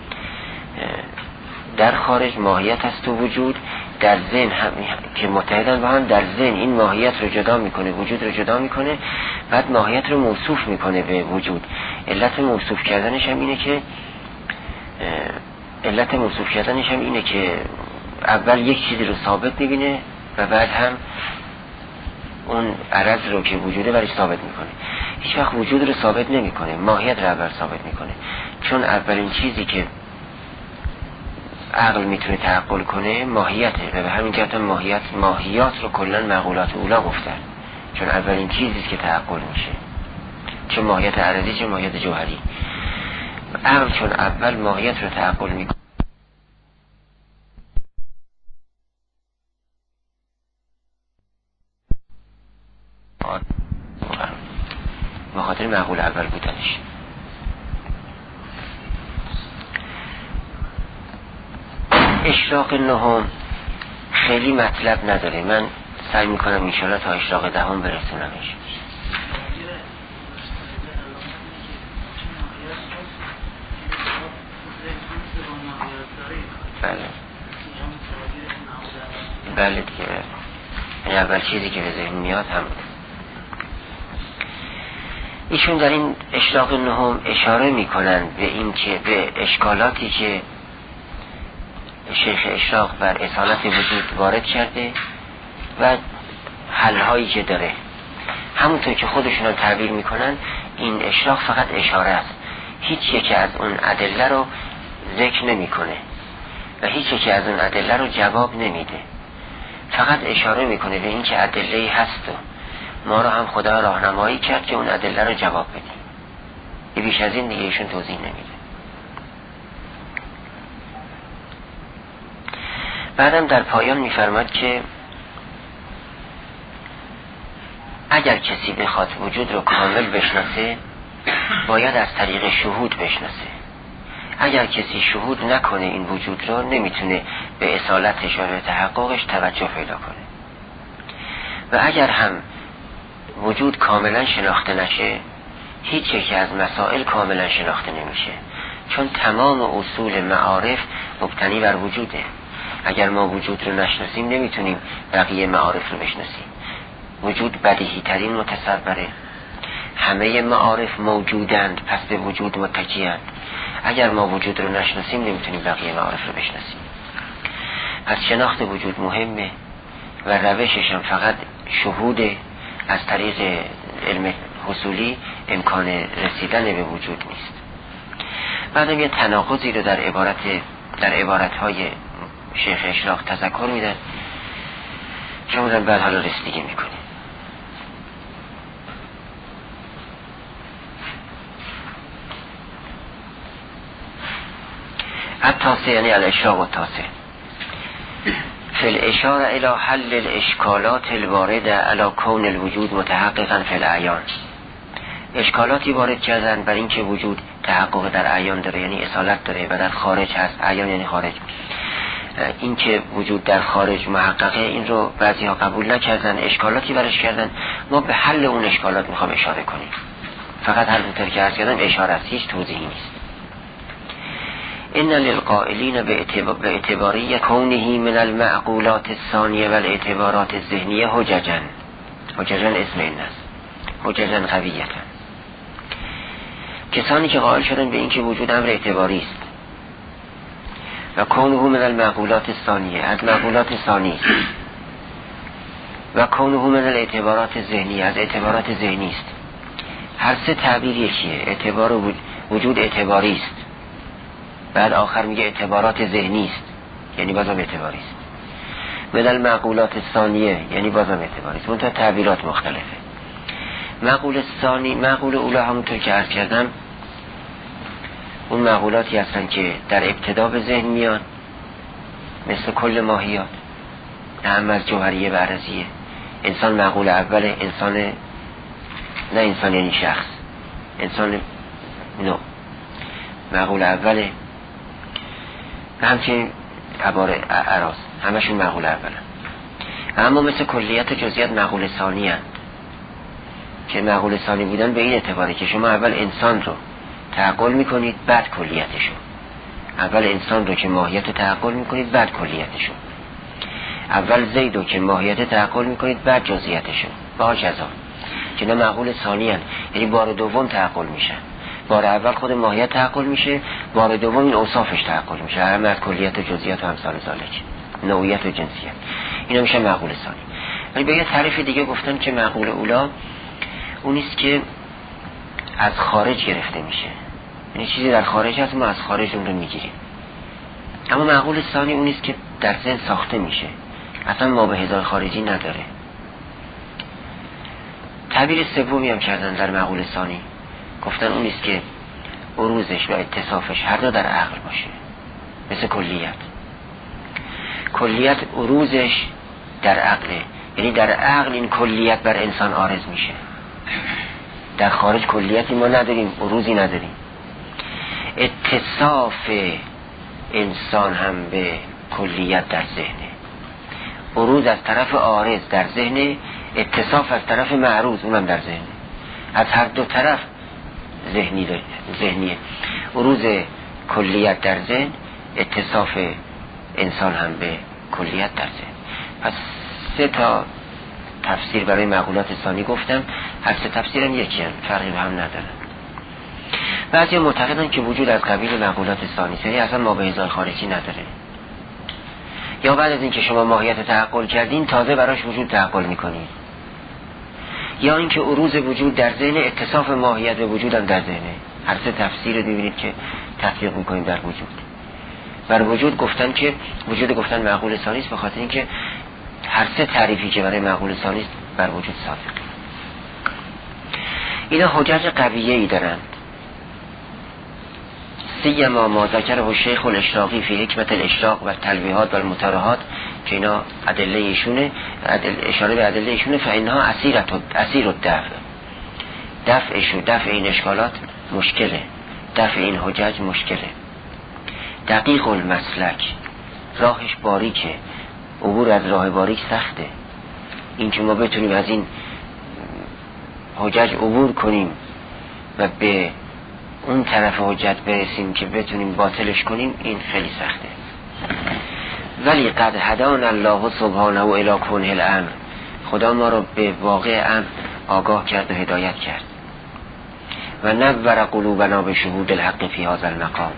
در خارج ماهیت هست تو وجود، در ذهن هم که متحدن با هم، در ذهن این ماهیت رو جدا میکنه، وجود رو جدا میکنه، بعد ماهیت رو موصوف میکنه به وجود. علت موصوف کردنش هم اینه که اول یک چیزی رو ثابت میبینه و بعد هم اون عرض رو که وجوده برای ثابت میکنه. هیچ وقت وجود رو ثابت نمیکنه، ماهیت رو اول ثابت میکنه. چون اولین چیزی که عقل میتونه تعقل کنه ماهیته و به همین جهت ماهیات رو کلا مقولات اولا گفتن، چون اولین چیزی که تعقل میشه، چه ماهیت عرضی چه ماهیت جوهری. عقل چون اول ماهیت رو تعقل میکنه به خاطر معقول اول بودنش. اشراق نهم خیلی مطلب نداره، من سعی میکنم انشاءالله تا اشراق دهم برسونمش. بله دیگه این اول چیزی که به ذهن میاد هم. ایشون در این اشراق نهم اشاره میکنن به این که به اشکالاتی که شیخ اشراق بر اصالت وجود وارد کرده و حلهایی که داره. همونطور که خودشون تعبیر میکنن این اشراق فقط اشاره است، هیچ یکی از اون ادله رو ذکر نمیکنه و هیچ یکی از اون ادله رو جواب نمیده، فقط اشاره میکنه به این که ادله‌ای هست و ما رو هم خدا راهنمایی کرد که اون ادله رو جواب بدیم. بیش از این دیگه ایشون توضیح نمیده. بعدم در پایان میفرماد که اگر کسی بخواد وجود رو کامل بشناسه باید از طریق شهود بشناسه. اگر کسی شهود نکنه این وجود رو نمیتونه به اصالتش و به تحققش توجه پیدا کنه. و اگر هم وجود کاملا شناخته نشه هیچ یکی از مسائل کاملا شناخته نمیشه، چون تمام اصول معارف مبتنی بر وجوده. اگر ما وجود رو نشناسیم نمیتونیم بقیه معارف رو بشناسیم. وجود بدیهی ترین متصوره، همه معارف موجودند پس به وجود متکیند. اگر ما وجود رو نشناسیم نمیتونیم بقیه معارف رو بشناسیم. پس شناخت وجود مهمه و روشش هم فقط شهوده. از طریق علم حصولی امکان رسیدن به وجود نیست. بعدم یه تناقضی رو در عبارتهای شیخ اشراق تذکر میدن که اونم بعد حالا رسیدگی میکنیم. التاسع یعنی الاشراق التاسع فی الاشاره الى حل الاشکالات الوارده علی کون الوجود متحققا فی الاعیان. اشکالاتی وارد کردن بر این که وجود تحقق در اعیان داره، یعنی اصالت داره و در خارج هست. اعیان یعنی خارج. این که وجود در خارج محققه این رو بعضی ها قبول نکردن، اشکالاتی برش کردن. ما به حل اون اشکالات میخوام اشاره کنیم. فقط هر دوتر که عرض کردم اشاره است، هیچ توضیحی نیست. ان للقائلین به اعتباری کونه من المعقولات الثانیه و الاعتبارات الذهنیه حججا اسم این است، حججا قویتا. کسانی که قائل شدن به این که وجود امر اعتباری است و کونه من المعقولات الثانیه از معقولات ثانی است و کونه من الاعتبارات الذهنیه از اعتبارات ذهنی است. هر سه تعبیر یکیه. اعتبار وجود اعتباری است، بعد آخر میگه اعتبارات ذهنی است، یعنی بازم اعتباری است. من المعقولات الثانیه یعنی بازم اعتباری است. منتها تعبیرات مختلفه. معقول ثانی، معقول اولا همونطور که عرض کردم اون معقولاتی هستن که در ابتدا به ذهن میان، مثل کل ماهیات، اهم از جوهریه و عرضیه. انسان معقول اوله، انسان نه انسان یعنی شخص، انسان نو، معقول اوله و همچنین عبار اراز همشون معقول اوله. اما مثل کلیت و جزئیات معقول ثانی هست که معقول ثانی بودن به این اعتباره که شما اول انسان رو تعقل میکنید بعد کلیتشو، اول انسان رو که ماهیت رو تعقل میکنید بعد کلیتشو، اول زید رو که ماهیت تعقل میکنید بعد جزئیاتشو با جزا که نه معقول ثانی هست، یعنی بار دوم تعقل میشه. بار اول خود ماهیت تعقل میشه، بار دوم این اوصافش تعقل میشه، همه از کلیت و جزئیات و امثال ذالک، نوعیت و جنسیت، اینا میشه معقول ثانی. ولی به یه تعریف دیگه گفتن که معقول اولا اونیست که از خارج گرفته میشه، یعنی چیزی در خارج هست ما از خارج اون رو میگیریم. اما معقول ثانی اونیست که در ذهن ساخته میشه، اصلا ما به هزار خارجی نداره. تعبیر سومی هم کردن در معقول ثانی، گفتن اونیست که عروضش و اتصافش هر دو در عقل باشه، مثل کلیت. کلیت عروضش در عقله، یعنی در عقل این کلیت بر انسان عارض میشه، در خارج کلیتی ما نداریم، عروضی نداریم. اتصاف انسان هم به کلیت در ذهنه، عروض از طرف عارض در ذهنه، اتصاف از طرف معروض اونم در ذهنه، از هر دو طرف ذهنیه. عروض کلیت در ذهن، اتصاف انسان هم به کلیت در ذهن. پس 3 تا تفسیر برای معقولات ثانی گفتم، هر 3 تفسیر هم یکی هم، فرقی به هم ندارن. بعضی معتقدن که وجود از قبیل معقولات ثانی، یعنی اصلا ما به هزار خارجی نداره، یا بعد از اینکه شما ماهیت تعقل کردین تازه براش وجود تعقل میکنید، یا اینکه عروض وجود در ذهن، اتصاف ماهیت به وجود هم در ذهنه. هر 3 تفسیر رو ببینید که تطبیق میکنیم در وجود. بر وجود گفتن که وجود گفتن معقول ثانی است، به خاطر اینکه هر 3 تعریفی که برای معقول ثانی است بر وجود صادق. اینا حجج قویه‌ای دارند، سیما ما ذکره الشیخ الاشراقی فی حکمت الاشراق و تلویحات و المترهات که اینا ادله ایشونه، اشاره به ادله ایشونه. فإنها اسیر الدفع، دفع این اشکالات مشکله، دفع این حجج مشکله. دقیق المسلک، راهش باریکه، عبور از راه باریک سخته. این که ما بتونیم از این حجج عبور کنیم و به اون طرف حجت برسیم که بتونیم باطلش کنیم، این خیلی سخته. ولی قد هدانا الله سبحانه و الی کنه الامر، خدا ما رو به واقع امر آگاه کرد و هدایت کرد. و نور قلوبنا به شهود الحق فی هذا المقام،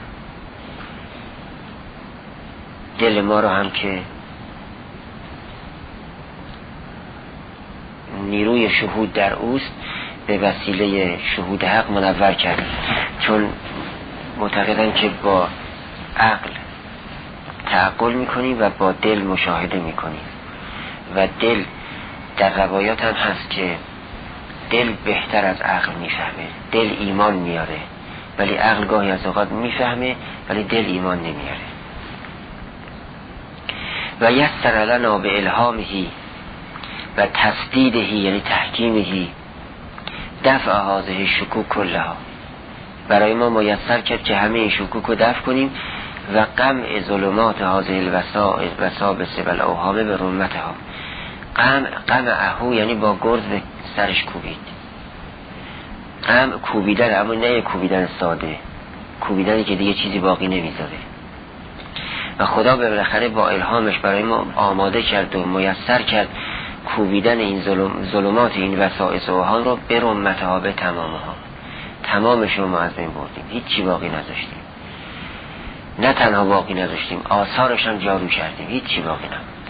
دل ما رو هم که نیروی شهود در اوست به وسیله شهود حق منور کرد، چون معتقدن که با عقل تعقل میکنیم و با دل مشاهده میکنیم و دل در روایات هم هست که دل بهتر از عقل میفهمه، دل ایمان میاره ولی عقل گاهی از اوقات میفهمه ولی دل ایمان نمیاره. و یسر لنا به الهامهی و تسدیدهی یعنی تحکیمهی دفع هذه شکوک کلها، برای ما میسر کرد که همه این شکوک رو دفع کنیم و قمع ظلمات هذه الوساوس و الاوهام به رمتها. قمعه یعنی با گرز به سرش کوبید. قمع کوبیدن، اما نه کوبیدن ساده، کوبیدنی که دیگه چیزی باقی نمیذاره. و خدا به بالاخره با الهامش برای ما آماده کرد و میسر کرد کوبیدن این ظلمات، این وسائس و اوهام رو به رمتها، به تمامها. تمامش رو ما از بین بردیم، هیچی باقی نذاشتیم. نه تنها باقی نذاشتیم، آثارش هم جارو کردیم، هیچی باقی نموند.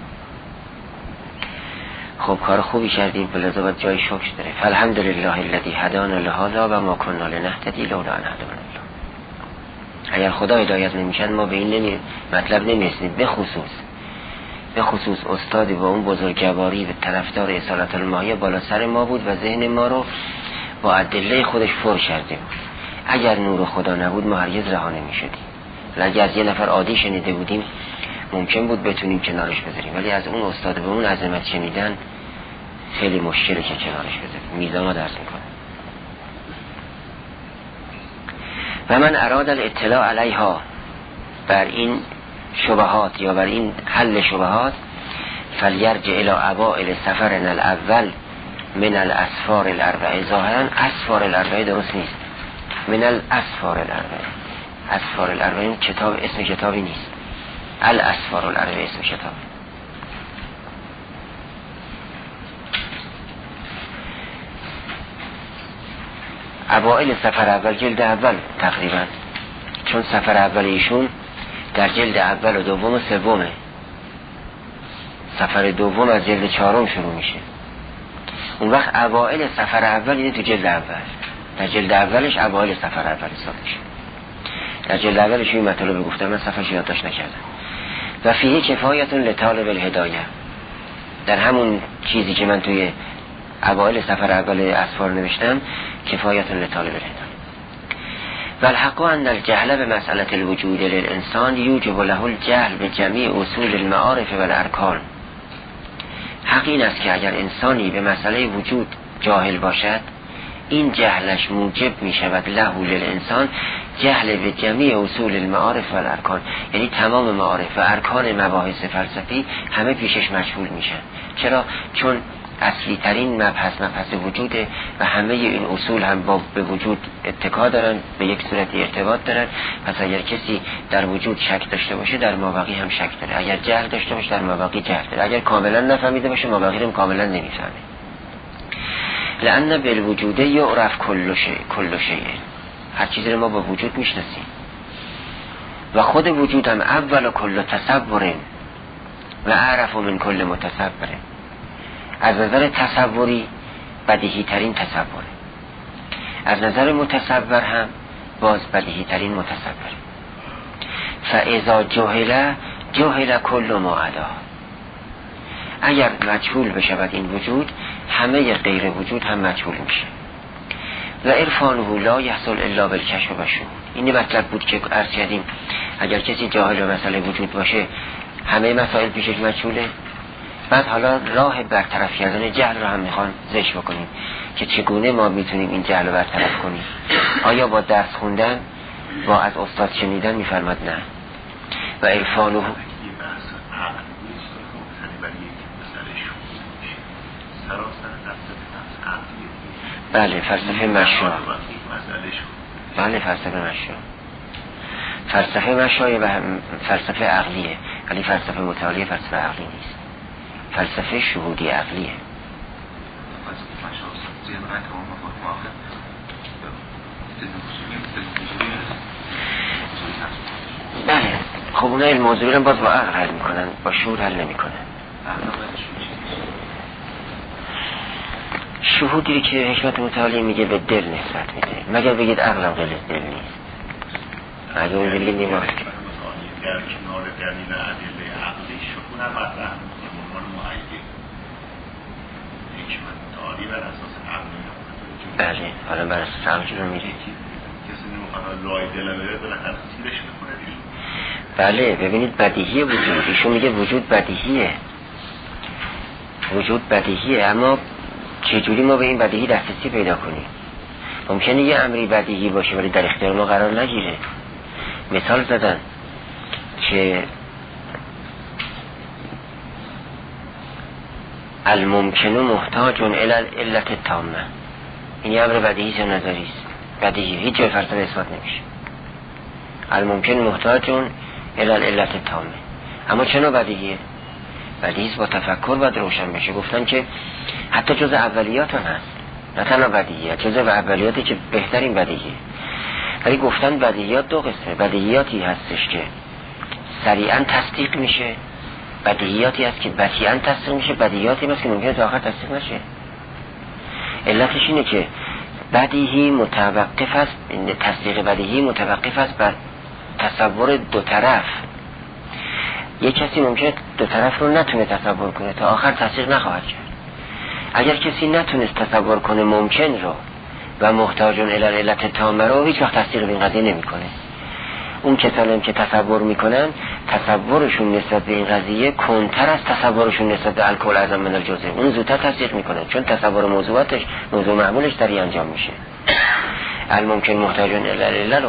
خب کار خوبی کردیم، بلذا باید جای شکر داره. فالحمدلله الذی هدانا لهذا و ما کنا لنهتدی لولا ان هدانا الله. اگر خدا هدایت نمی‌کرد ما به این مطلب نمی‌رسیدیم. به خصوص استادی با اون بزرگواری و طرفدار اصالت الماهیه بالا سر ما بود و ذهن ما رو با ادله خودش پر کرده بود. اگر نور خدا نبود ما هرگز رها نمی‌شدیم. اگر از یه نفر عادی شنیده بودیم ممکن بود بتونیم کنارش بذاریم، ولی از اون استاد به اون عظمت شنیدن خیلی مشکله که کنارش بذاریم، میزان رو درس میکنه. و من اراد الاطلاع علیها، بر این شبهات یا بر این حل شبهات، فلیرجع الی اوائل سفرنا الاول من الاسفار الاربعه. ظاهرا اسفار الاربعه درست نیست، من الاسفار الاربعه. اسفار الاربعه کتاب، اسم کتابی نیست، الاسفار الاربعه اسم کتاب. اوائل سفر اول، جلد اول تقریبا، چون سفر اول ایشون در جلد اول و دوم و سومه، سفر دوم از جلد 4 شروع میشه. اون وقت اوائل سفر اول اینه تو جلد اول، در جلد اولش اوائل سفر اول حساب میشه. در جلد اولش این مطالب گفتم، من صفحه‌اش یادداشت نکردم. و فیه کفایت لطالب الهدایه، در همون چیزی که من توی اوائل سفر اول اسفار نوشتم، کفایت لطالب الهدایه. و الحق ان الجهل به مسئله الوجود للانسان یوجب له الجهل به جمیع اصول المعارف و الارکان. حق این است که اگر انسانی به مسئله وجود جاهل باشد، این جهلش موجب می شود له للانسان جهل به جمیع اصول المعارف و الارکان، یعنی تمام معارف و ارکان مباحث فلسفی همه پیشش مجهول میشن. چرا؟ چون اصلی ترین مبحث وجوده و همه این اصول هم به وجود اتکا دارن، به یک صورتی ارتباط دارن. پس اگر کسی در وجود شک داشته باشه، در مابقی هم شک داره. اگر جهل داشته باشه، در مابقی جهل داره. اگر کاملا نفهمیده باشه، مابقی هم کاملا نمیفهمه. لأن بالوجود یعرف کل شیء، هر چیزی رو ما با وجود میشناسیم. و خود وجود هم اول کل تصور و اعرف من کل متصور. از نظر تصوری بدیهی ترین تصوره، از نظر متصور هم باز بدیهی ترین متصوره. فاذا جهل کل ما عدا، اگر مجهول بشود این وجود، همه غیر وجود هم مجهول میشه. و عرفانه لا یحصل الا بالکشف و شهود. این مطلب بود که عرض کردیم اگر کسی جاهل و مسئله وجود باشه، همه مسائل پیشش مجهوله. بعد حالا راه برطرف کردن جهل رو هم میخوان ذکر بکنیم که چگونه ما میتونیم این جهل رو برطرف کنیم. آیا با درس خوندن، با از استاد شنیدن؟ میفرماد نه. و عرفانه بله فلسفه مشروع، بله فلسفه مشروع، فلسفه مشروع و فلسفه عقلیه، ولی فلسفه متعالی فلسفه عقلی نیست، فلسفه شهودی عقلیه. بله خب اونه علم موضوعی رو باز با عقل حل میکنن، با شهود حل نمیکنن. شهودی که حکمت متعالی میگه به دل نسبت میده، مگر بگید عقلم غیر دل نیست. اگه اون بگید نیماست که در کنار دلیل ادله عقلی شهود هم مطرح میکنه به عنوان معید حکمت متعالی بر اساس عقلی. بله حالا بر اساس عقلی رو میره. کسی نمیخواد لای دل بره بالاخره سیرش میکنه دیگه. بله ببینید بدیهی وجود، ایشون میگه وجود بدیهیه، وجود بدیهیه، اما چجوری ما به این بدیهی دسترسی پیدا کنیم؟ ممکنه یه امری بدیهی باشه ولی در اختیار ما قرار نگیره. مثال زدن که الممکن محتاج الی العلت التامه، این یه امر بدیهی چه نظری است، بدیهی، هیچ جای فلسفه اثبات نمیشه. الممکن محتاج الی العلت التامه، اما چه بدیهیه؟ بدیهی با تفکر باید روشن بشه. گفتن که حتی جز اولیات هم هست، نه تنها بدیهیات، جز اولیاتی که بهترین بدیهیه. ولی گفتن بدیهیات دو قسمه، بدیهیاتی هستش که سریعا تصدیق میشه، بدیهیاتی هست که بطیئا تصدیق میشه، بدیهیاتی هست که ممکنه تا آخر تصدیق نشه. علتش اینه که بدیهی متوقف است، تصدیق بدیهی متوقف است بر تصور دو طرف. یک کسی ممکنه دو طرف رو نتونه تصور کنه، تا آخر تصدیق نخواهد کرد. اگر کسی نتونست تصور کنه ممکن رو و محتاجون الی العلت تامه رو، هیچ وقت تصدیق به این قضیه نمیکنه. اون کسانی که تصور میکنن، تصورشون نسبت به این قضیه کنتر از تصورشون نسبت به الکل اعظم من الجزء، اون زودتر تصدیق میکنن، چون تصور موضوع معمولش در انجام میشه. الممکن محتاجون الی العلت رو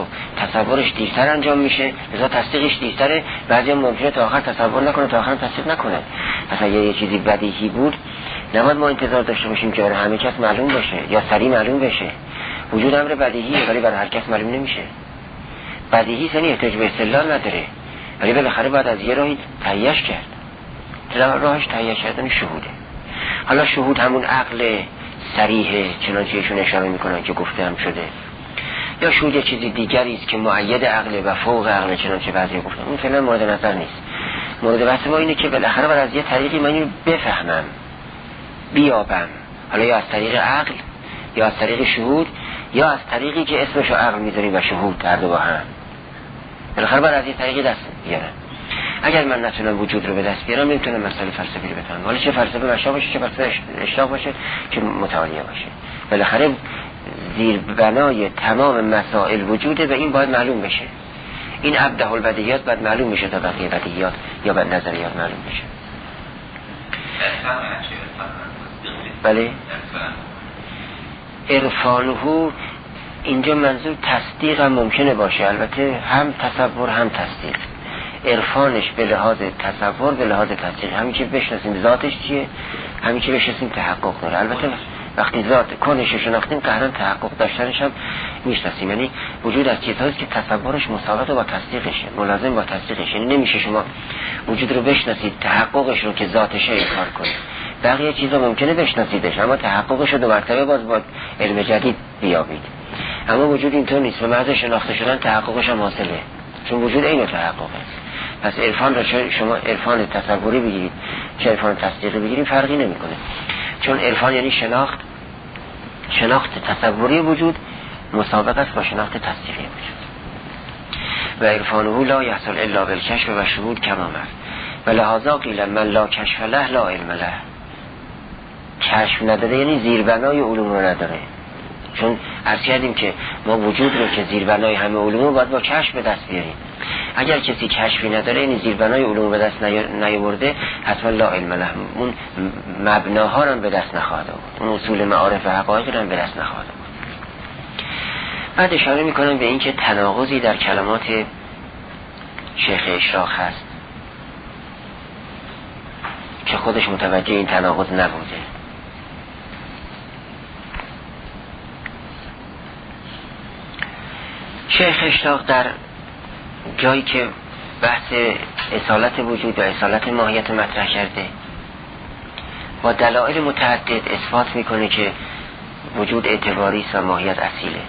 تصورش دیرتر انجام میشه، لذا تصدیقش دیرتره. بعضی ممکنه تا آخر تصور نکنه، تا آخر تصدیق نکنه. مثلا یه چیزی بدیهی بود، نباید ما انتظار داشته باشیم که برای همه کس معلوم باشه یا سریع معلوم بشه. وجود امر بدیهیه ولی برای هر کس معلوم نمیشه. بدیهی یعنی احتیاج به استدلال نداره، ولی بالاخره باید از یه راهی تهیه‌اش کرد. راهش تهیه کردن شهوده. حالا شهود همون عقل صریحه چنانچه ایشون اشاره میکنن که گفته هم شده، یا شهود یه چیزی دیگری است که مؤید عقل و فوق عقل چنانچه بعضی گفتن. اون فعلا مورد نظر نیست. مورد بحث ما اینه که بالاخره باید از یه طریقی من اینو بفهمم، بیابم، حالا یا از طریق عقل یا از طریق شهود یا از طریقی که اسمشو عقل میذاریم و شهود هر دو با هم. بالاخره باید از یه طریقی دست بیارم. اگر من نتونم وجود رو به دست بیارم نمیتونم مسئله فلسفی رو بفهمم. حالا چه فلسفه مشابه باشه، چه فلسفه اشتباه باشه، که متعالیه باشه. بالاخره زیر بنای تمام مسائل وجوده و این باید معلوم بشه. این ابدع البدیهیات باید معلوم بشه تا بقیه بدیهیات یا بعد نظریات معلوم بشه. بله؟ عرفانه اینجا منظور تصدیق هم ممکنه باشه، البته هم تصور هم تصدیق. عرفانش به لحاظ تصور به لحاظ تصدیق، همین که بشناسیم ذاتش چیه، همین که بشناسیم تحقق داره. البته وقتی ذات کنش شناختیم قهرا تحقق داشتنش هم میشناسیم. یعنی وجود از چیزهایی که تصورش مساوات با تصدیقشه، ملازم با تصدیقشه. یعنی نمیشه شما وجود رو بشناسید تحققش رو که ذاتشه انکار کنید. بقیه چیزا ممکنه بشناسیدش اما تحققش رو دو مرتبه باز با علم جدید بیابید. اما وجود اینطور نیست، به محض شناخته شدن تحققش هم حاصله، چون وجود اینو تحققه. پس عرفان را شما عرفان تصوری بگیرید چه عرفان تصدیقی بگیرید فرقی نمیکنه، چون عرفان یعنی شناخت تصوری وجود مسابقه است با شناخت تصدیقی وجود. و عرفانه لا یحصل الا بالکشف و شهود کما مر و لهذا قیل من لا کشف له لا علم له. کشف نداره یعنی زیربنای علوم رو نداره، چون عرض کردیم که ما وجود رو که زیربنای همه علوم رو باید با کشف به دست بیاریم. اگر کسی کشفی نداره یعنی زیربنای علوم به دست نیاورده حتما لا علم له، اون مبناها رو به دست نخواهد آورد، اون اصول معارف و حقایق رو به دست نخواهد آورد. بعد اشاره میکنم به اینکه تناقضی در کلمات شیخ اشراق هست که خودش متوجه این تناقض نبوده. شیخ اشراق در جایی که بحث اصالت وجود و اصالت ماهیت مطرح کرده با دلایل متعدد اثبات میکنه که وجود اعتباری است و ماهیت اصیله.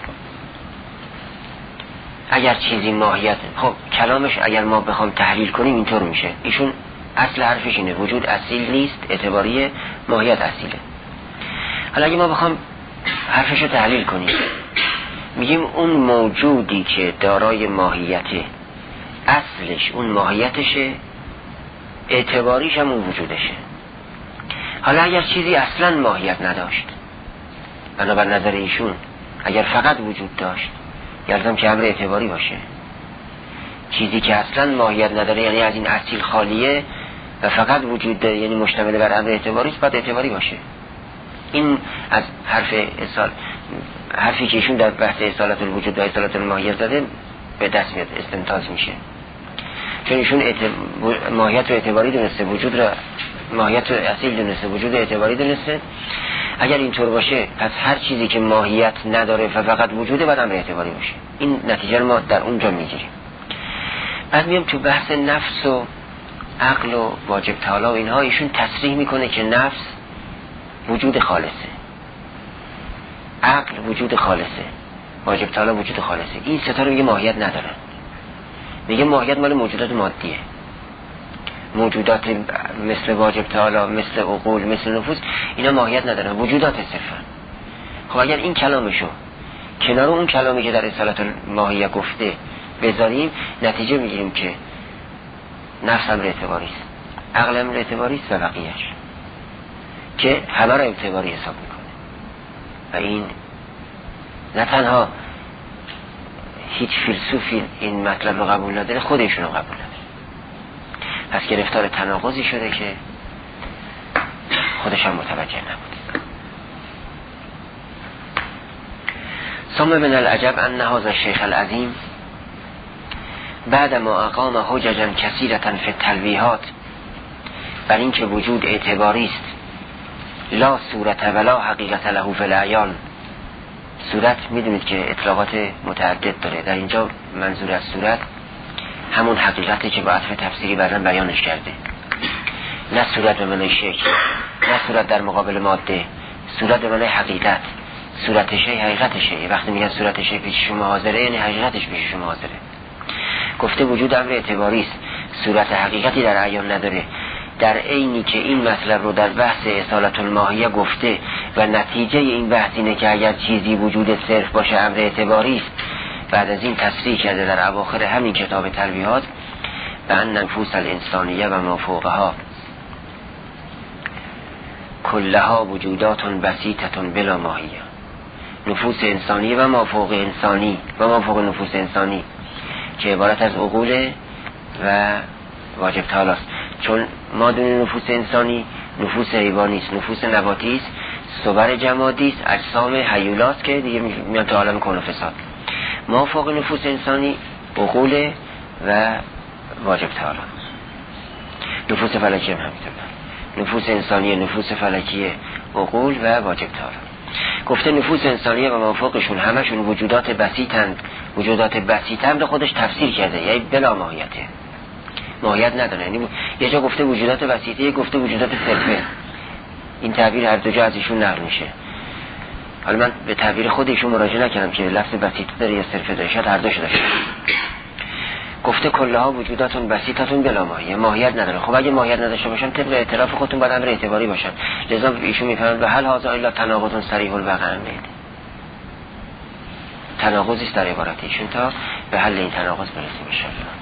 اگر چیزی ماهیت، خب کلامش اگر ما بخوام تحلیل کنیم اینطور میشه، ایشون اصل حرفش اینه وجود اصیل نیست، اعتباریه، ماهیت اصیله. حالا اگه ما بخوام حرفش رو تحلیل کنیم میگیم اون موجودی که دارای ماهیته اصلش اون ماهیتشه، اعتباریش هم اون وجودشه. حالا اگر چیزی اصلا ماهیت نداشت بنابر نظر ایشون اگر فقط وجود داشت یلزم که امر اعتباری باشه. چیزی که اصلا ماهیت نداره یعنی از این اصیل خالیه و فقط وجود داره یعنی مشتمل بر امر اعتباری است، باید اعتباری باشه. این از حرفی که ایشون در بحث اصالت الوجود و اصالت الماهیت زده به دست میاد، استنتاج میشه. چون ایشون ماهیت رو اعتباری دونسته، وجود رو ماهیت رو اصیل دونسته، وجود رو اعتباری دونسته. اگر اینطور باشه پس هر چیزی که ماهیت نداره و فقط وجوده باید امر اعتباری باشه. این نتیجه رو ما در اونجا میگیریم. بعد میام تو بحث نفس و عقل و واجب تعالی و اینها، ایشون تصریح میکنه که نفس وجود خالصه، عقل وجود خالصه، واجب تعالی وجود خالصه. این ستا رو میگه ماهیت نداره، میگه ماهیت مال موجودات مادیه. موجودات مثل واجب تعالی، مثل عقول، مثل نفوس، اینا ماهیت ندارن، وجودات صرفا. خب اگر این کلامشو کنار اون کلامی که در اصالت الماهیه گفته بذاریم نتیجه میگیریم که نفس امر اعتباری است، عقل امر اعتباری است و بقیه‌اش که همه را اعتباری حساب میکنه. و این نه تنها هیچ فیلسوفی این مطلب رو قبول نداره، خودشون رو قبول نداره. پس گرفتار تناقضی شده که خودش هم متوجه نبود. ثم من العجب ان هذا الشیخ العظیم بعد ما اقام حججا کثیرة فی التلویحات، بر این که وجود اعتباری است، لا صورت ولا حقیقت له فی العیان. صورت میدونید که اطلاقات متعدد داره، در اینجا منظور از صورت همون حقیقتی که با عطف تفسیری بعداً بیانش کرده، نه صورت به معنی شکل، نه صورت در مقابل ماده، صورت به معنی حقیقت. صورت شی حقیقت شی. وقتی میگن صورت شی پیش شما حاضره یعنی حقیقتش پیش شما حاضره. گفته وجود امر اعتباری است، صورت حقیقتی در عیان نداره. در عینی که این مطلب رو در بحث اصالت الماهیه گفته و نتیجه این بحث اینه که اگر چیزی وجود صرف باشه امر اعتباری است، بعد از این تصریح کرده در اواخر همین کتاب تلویحات به ان نفوس الانسانیه و ما فوقها کلها وجودات بسیطه بلا ماهیه. نفوس انسانی و ما فوق انسانی و ما فوق نفوس انسانی که عبارت از عقول و واجب تعالی است. چون مادون نفوس انسانی نفوس حیوانی است، نفوس نباتی است، صور جمادی است، اجسام هیولات که دیگه میان تو عالم کون و فساد. ما فوق نفوس انسانی عقول و واجب تعالی. نفوس فلکی هم همینطور، نفوس انسانی، نفوس فلکی، عقول و واجب تعالی. گفته نفوس انسانیه و مافوقشون همشون وجودات بسیطند. وجودات بسیطند رو خودش تفسیر کرده، یعنی بلا ماهیته، ماهیت نداره. یعنی یه جا گفته وجودات بسیطه، یه گفته وجودات صرفه. این تعبیر هر دو جا از ایشون نقل میشه. حالا من به تعبیر خود ایشون مراجعه نکردم که لفظ بسیطه داره یا صرفه داره، شاید هر دوش داره. گفته کلها وجوداتون بسیطتون بلا ماهیه، ماهیت نداره. خب اگه ماهیت نداشته باشن طبق اعتراف خودتون باید امر اعتباری باشن. لذا ایشون میفهمن به هل هذا الا تناقض صریح الوقع. تناقضی است در عبارت ایشون تا به حل این تناقض برسیم ان شاء الله.